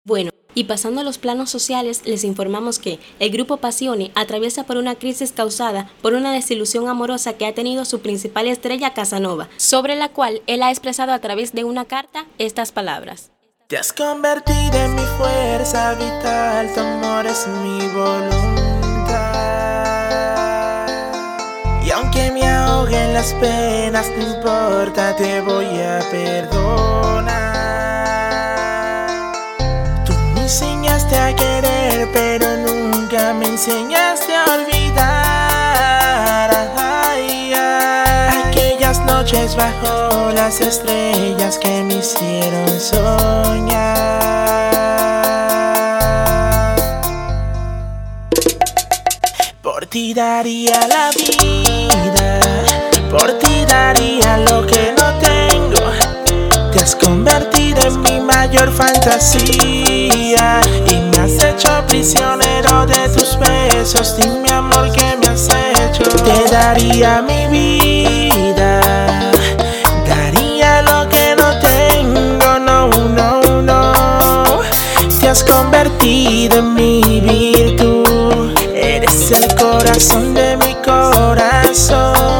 Bueno, y pasando a los planos sociales, les informamos que el grupo Passione atraviesa por una crisis causada por una desilusión amorosa que ha tenido su principal estrella Casanova, sobre la cual él ha expresado a través de una carta estas palabras. Te has convertido en mi fuerza vital, tu amor es mi voluntad. Y aunque me ahoguen las penas, no importa, te voy a perdonar. Enseñaste a querer, pero nunca me enseñaste a olvidar. Ay, ay. Aquellas noches bajo las estrellas que me hicieron soñar. Por ti daría la vida, por ti daría lo que no tengo. Te has convertido en mi mayor fantasía y me has hecho prisionero de tus besos. Dime, amor, ¿qué me has hecho? Te daría mi vida, daría lo que no tengo. No, no, no. Te has convertido en mi virtud. Eres el corazón de mi corazón.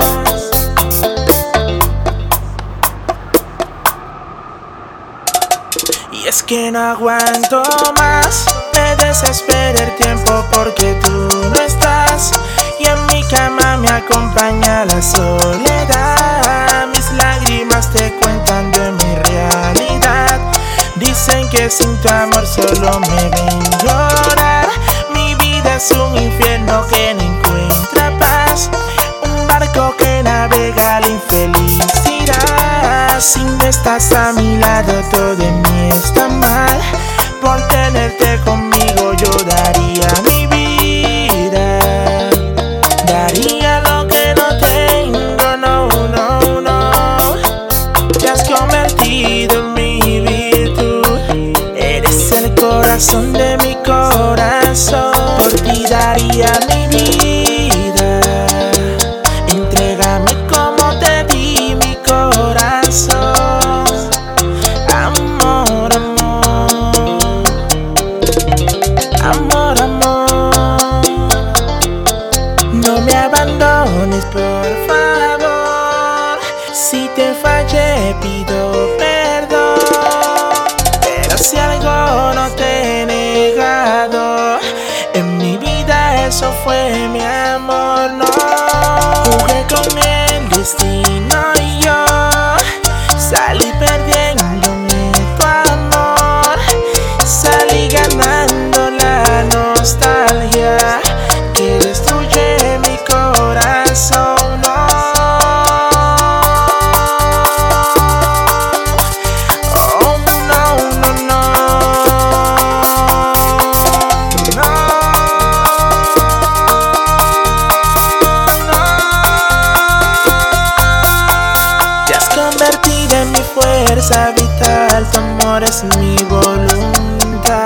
Y es que no aguanto más, me desespera el tiempo porque tú no estás. Y en mi cama me acompaña la soledad. Mis lágrimas te cuentan de mi realidad. Dicen que sin tu amor solo me ven llorar. Mi vida es un infierno que no encuentra paz, un barco que navega la infelicidad. Si no estás a mi lado todo en mí está mal. Por tenerte conmigo yo daría mi vida, daría lo que no tengo. No, no, no. Te has convertido en mi virtud. Eres el corazón de mi corazón. Por ti daría mi vida. Entrégame como te di mi corazón. Amor, amor, amor, amor. No me abandones, por favor. Si te fallé pido perdón, pero si algo no te he negado, en mi vida eso fue mi amor. No jugué con el destino y yo salí perdiéndome tu amor. Salí ganando la nostalgia que destruye mi corazón. No, oh, no, no, no, no, no. Te has convertido en mi fuerza vital, tu amor es mi voluntad.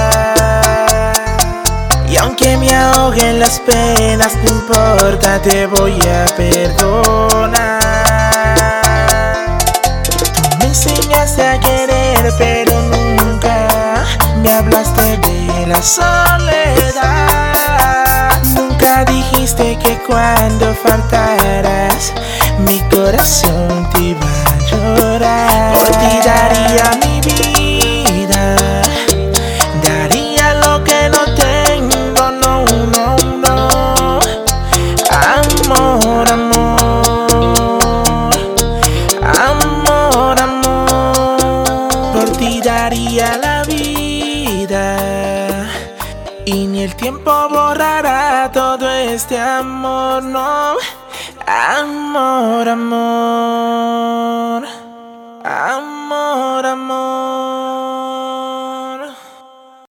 Y aunque me ahoguen las penas, no importa, te voy a perdonar. Tú me enseñaste a querer, pero nunca me hablaste de la soledad. Nunca dijiste que cuando faltaras mi corazón te iba a llorar. Por ti daría mi vida, daría lo que no tengo. No, no, no. Amor, amor, amor, amor. Por ti daría la vida y ni el tiempo borrará todo este amor. No, amor, amor.